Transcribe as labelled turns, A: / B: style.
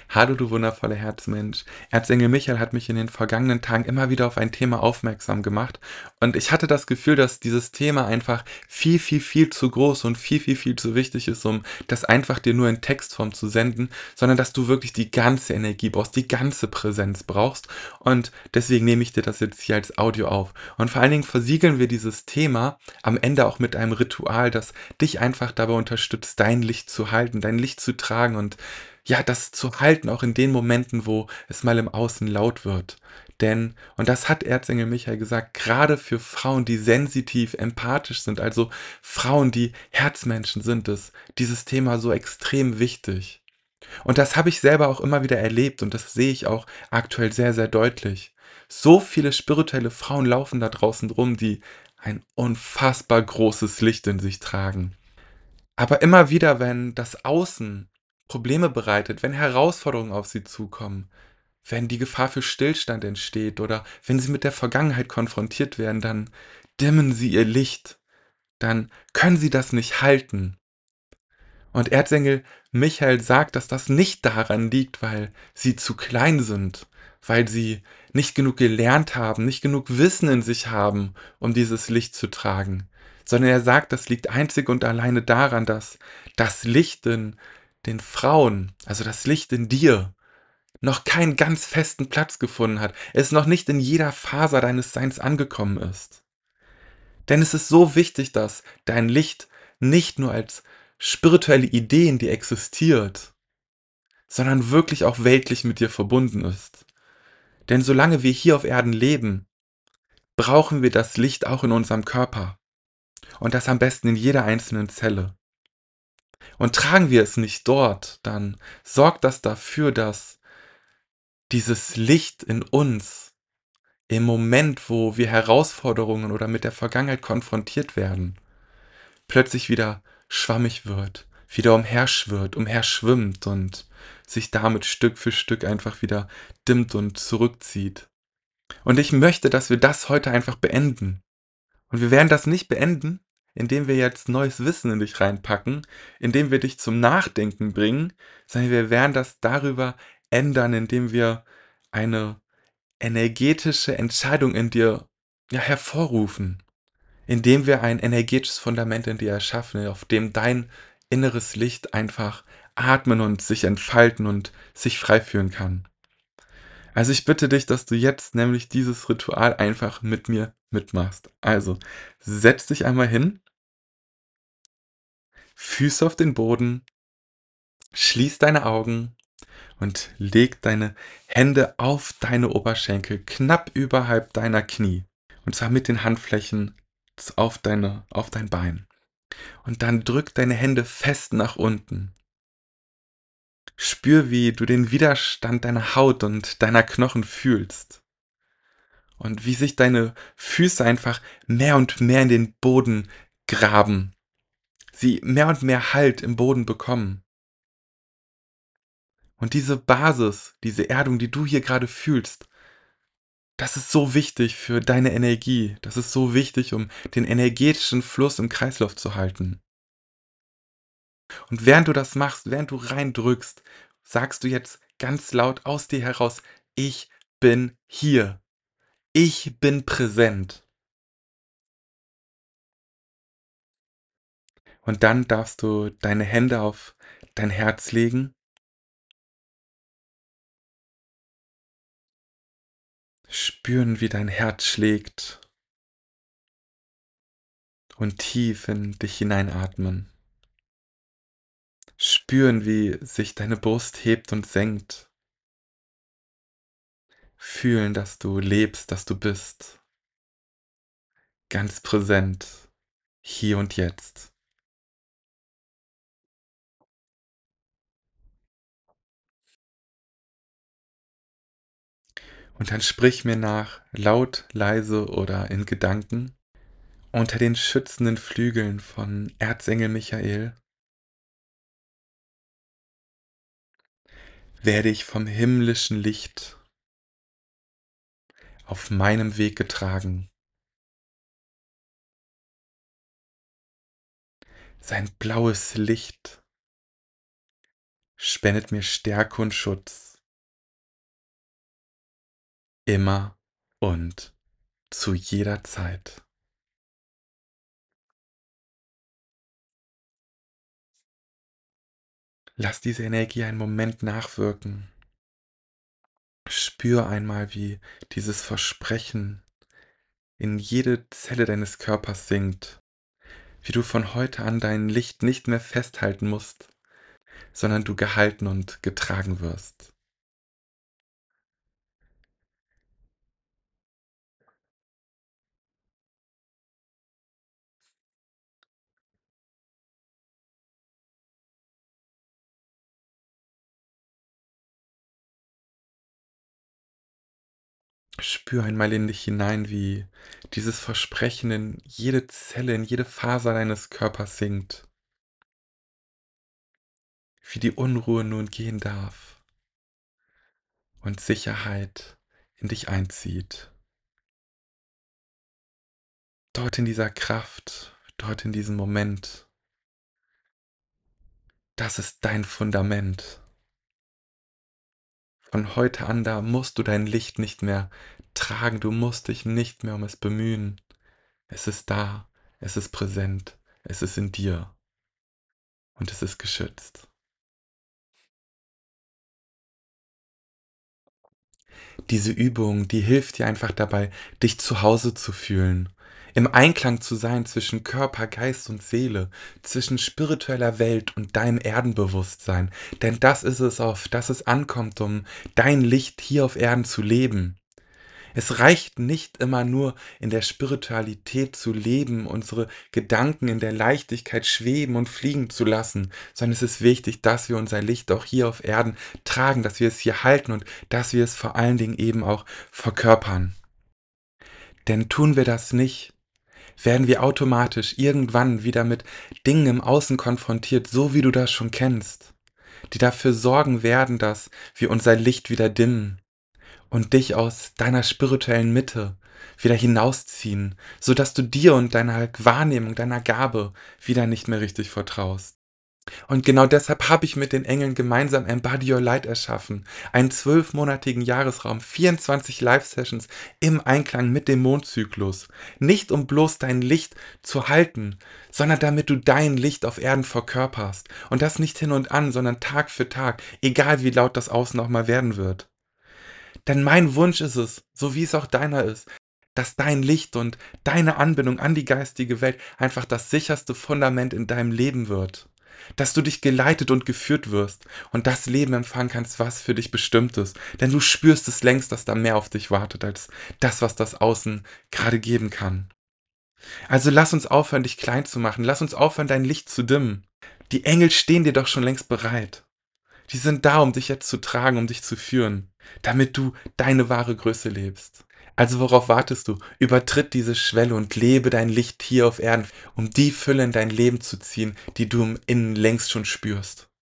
A: Hallo, du wundervoller Herzmensch. Erzengel Michael hat mich in den vergangenen Tagen immer wieder auf ein Thema aufmerksam gemacht. Und ich hatte das Gefühl, dass dieses Thema einfach viel, viel, viel zu groß und viel, viel, viel zu wichtig ist, um das einfach dir nur in Textform zu senden, sondern dass du wirklich die ganze Energie brauchst, die ganze Präsenz brauchst. Und deswegen nehme ich dir das jetzt hier als Audio auf. Und vor allen Dingen versiegeln wir dieses Thema am Ende auch mit einem Ritual, das dich einfach dabei unterstützt, dein Licht zu halten, dein Licht zu tragen und ja, das zu halten, auch in den Momenten, wo es mal im Außen laut wird. Denn, und das hat Erzengel Michael gesagt, gerade für Frauen, die sensitiv, empathisch sind, also Frauen, die Herzmenschen sind, ist dieses Thema so extrem wichtig. Und das habe ich selber auch immer wieder erlebt und das sehe ich auch aktuell sehr, sehr deutlich. So viele spirituelle Frauen laufen da draußen rum, die ein unfassbar großes Licht in sich tragen. Aber immer wieder, wenn das Außen Probleme bereitet, wenn Herausforderungen auf sie zukommen, wenn die Gefahr für Stillstand entsteht oder wenn sie mit der Vergangenheit konfrontiert werden, dann dimmen sie ihr Licht, dann können sie das nicht halten. Und Erzengel Michael sagt, dass das nicht daran liegt, weil sie zu klein sind, weil sie nicht genug gelernt haben, nicht genug Wissen in sich haben, um dieses Licht zu tragen, sondern er sagt, das liegt einzig und alleine daran, dass das Licht in den Frauen, also das Licht in dir, noch keinen ganz festen Platz gefunden hat, es noch nicht in jeder Faser deines Seins angekommen ist. Denn es ist so wichtig, dass dein Licht nicht nur als spirituelle Idee in dir existiert, sondern wirklich auch weltlich mit dir verbunden ist. Denn solange wir hier auf Erden leben, brauchen wir das Licht auch in unserem Körper. Und das am besten in jeder einzelnen Zelle. Und tragen wir es nicht dort, dann sorgt das dafür, dass dieses Licht in uns im Moment, wo wir Herausforderungen oder mit der Vergangenheit konfrontiert werden, plötzlich wieder schwammig wird, wieder umherschwirrt, umherschwimmt und sich damit Stück für Stück einfach wieder dimmt und zurückzieht. Und ich möchte, dass wir das heute einfach beenden. Und wir werden das nicht beenden, indem wir jetzt neues Wissen in dich reinpacken, indem wir dich zum Nachdenken bringen, sondern wir werden das darüber ändern, indem wir eine energetische Entscheidung in dir ja, hervorrufen, indem wir ein energetisches Fundament in dir erschaffen, auf dem dein inneres Licht einfach atmen und sich entfalten und sich frei fühlen kann. Also ich bitte dich, dass du jetzt nämlich dieses Ritual einfach mit mir mitmachst. Also setz dich einmal hin, Füße auf den Boden, schließ deine Augen und leg deine Hände auf deine Oberschenkel, knapp überhalb deiner Knie. Und zwar mit den Handflächen auf dein Bein. Und dann drück deine Hände fest nach unten. Spür, wie du den Widerstand deiner Haut und deiner Knochen fühlst. Und wie sich deine Füße einfach mehr und mehr in den Boden graben. Sie mehr und mehr Halt im Boden bekommen. Und diese Basis, diese Erdung, die du hier gerade fühlst, das ist so wichtig für deine Energie. Das ist so wichtig, um den energetischen Fluss im Kreislauf zu halten. Und während du das machst, während du reindrückst, sagst du jetzt ganz laut aus dir heraus, ich bin hier. Ich bin präsent. Und dann darfst du deine Hände auf dein Herz legen, spüren, wie dein Herz schlägt und tief in dich hineinatmen. Spüren, wie sich deine Brust hebt und senkt. Fühlen, dass du lebst, dass du bist. Ganz präsent, hier und jetzt. Und dann sprich mir nach, laut, leise oder in Gedanken. Unter den schützenden Flügeln von Erzengel Michael werde ich vom himmlischen Licht auf meinem Weg getragen. Sein blaues Licht spendet mir Stärke und Schutz, immer und zu jeder Zeit. Lass diese Energie einen Moment nachwirken. Spür einmal, wie dieses Versprechen in jede Zelle deines Körpers sinkt, wie du von heute an dein Licht nicht mehr festhalten musst, sondern du gehalten und getragen wirst. Spür einmal in dich hinein, wie dieses Versprechen in jede Zelle, in jede Faser deines Körpers sinkt, wie die Unruhe nun gehen darf und Sicherheit in dich einzieht. Dort in dieser Kraft, dort in diesem Moment, das ist dein Fundament. Von heute an, da musst du dein Licht nicht mehr tragen, du musst dich nicht mehr um es bemühen. Es ist da, es ist präsent, es ist in dir und es ist geschützt. Diese Übung, die hilft dir einfach dabei, dich zu Hause zu fühlen, im Einklang zu sein zwischen Körper, Geist und Seele, zwischen spiritueller Welt und deinem Erdenbewusstsein. Denn das ist es, auf das es ankommt, um dein Licht hier auf Erden zu leben. Es reicht nicht immer nur in der Spiritualität zu leben, unsere Gedanken in der Leichtigkeit schweben und fliegen zu lassen, sondern es ist wichtig, dass wir unser Licht auch hier auf Erden tragen, dass wir es hier halten und dass wir es vor allen Dingen eben auch verkörpern. Denn tun wir das nicht, werden wir automatisch irgendwann wieder mit Dingen im Außen konfrontiert, so wie du das schon kennst, die dafür sorgen werden, dass wir unser Licht wieder dimmen und dich aus deiner spirituellen Mitte wieder hinausziehen, sodass du dir und deiner Wahrnehmung, deiner Gabe wieder nicht mehr richtig vertraust. Und genau deshalb habe ich mit den Engeln gemeinsam Embody Your Light erschaffen, einen 12-monatigen Jahresraum, 24 Live-Sessions im Einklang mit dem Mondzyklus. Nicht um bloß dein Licht zu halten, sondern damit du dein Licht auf Erden verkörperst. Und das nicht hin und an, sondern Tag für Tag, egal wie laut das Außen auch mal werden wird. Denn mein Wunsch ist es, so wie es auch deiner ist, dass dein Licht und deine Anbindung an die geistige Welt einfach das sicherste Fundament in deinem Leben wird. Dass du dich geleitet und geführt wirst und das Leben empfangen kannst, was für dich bestimmt ist. Denn du spürst es längst, dass da mehr auf dich wartet, als das, was das Außen gerade geben kann. Also lass uns aufhören, dich klein zu machen. Lass uns aufhören, dein Licht zu dimmen. Die Engel stehen dir doch schon längst bereit. Die sind da, um dich jetzt zu tragen, um dich zu führen, damit du deine wahre Größe lebst. Also worauf wartest du? Übertritt diese Schwelle und lebe dein Licht hier auf Erden, um die Fülle in dein Leben zu ziehen, die du im Innen längst schon spürst.